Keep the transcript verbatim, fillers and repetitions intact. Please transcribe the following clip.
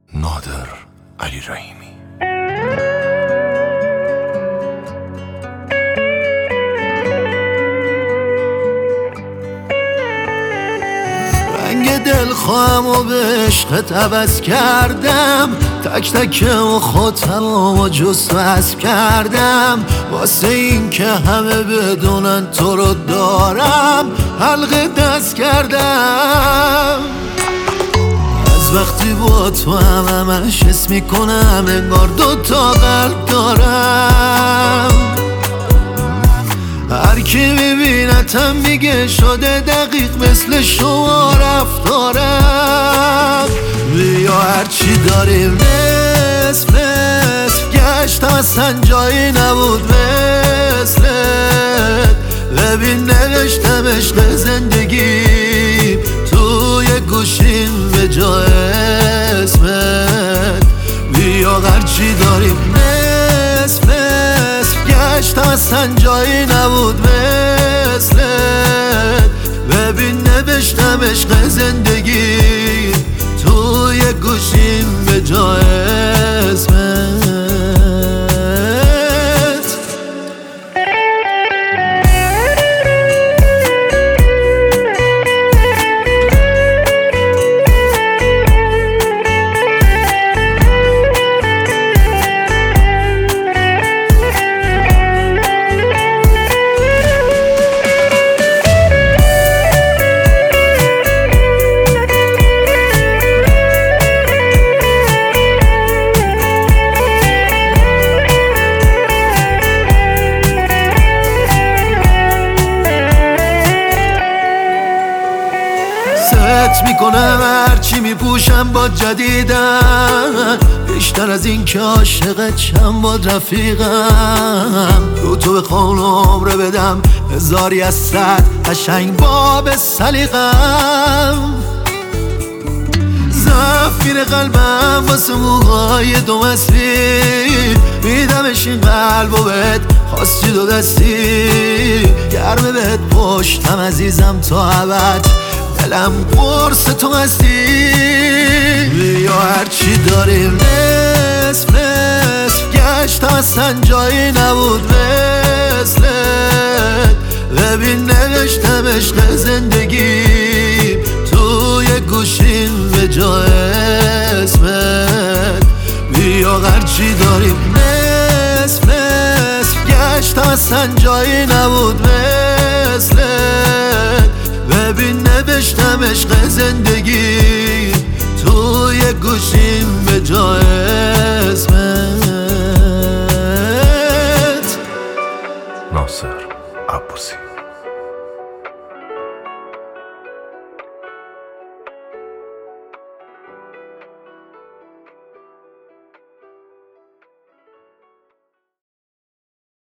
نادر علی رحیمی. رنگ دل خواهم و به عشقت عوض کردم، تک تک و خودم و جست و حذف کردم، واسه این که همه بدونن تو رو دارم حلقه دست کردم. از وقتی با تو هم همش حس میکنم انگار دوتا قلب دارم. هر کی میبینتم میگه شده دقیق مثل شما رفتارم. بیا هرچی داریم نصف نصف گشتم اصلا جایی نبود مثلت. ببین نوشتم عشق زندگی توی گوشیم به جای اسمت. بیا هرچی داریم نصف نصف گشتم اصلا جایی نبود مثلت. ببین نوشتم عشق زندگی توی گوشیم به جای اسمت. ست میکنم هرچی میپوشم با جدیدم، بیشتر از این که عاشقت شم با رفیقم. رو تو بخوام عمره بدم هزاری از صد قشنگ باب سلیقم. ضعف میره قلبم واسه موهای دو مسیر، میدمش این قلب و بهت خواستی دو دستی. گرمه بهت پشتم عزیزم تا ابد، دلم قرص تو هستی. بیا هرچی داریم نصف نصف گشتم اصلا جایی نبود مثلت. ببین نوشتم عشق زندگی توی گوشیم به جای اسمت. بیا هرچی داریم نصف نصف گشتم اصلا جایی نبود مثلت. ببین نوشتم عشق زندگی توی گوشیم به جای اسمت. ناصر عباسی.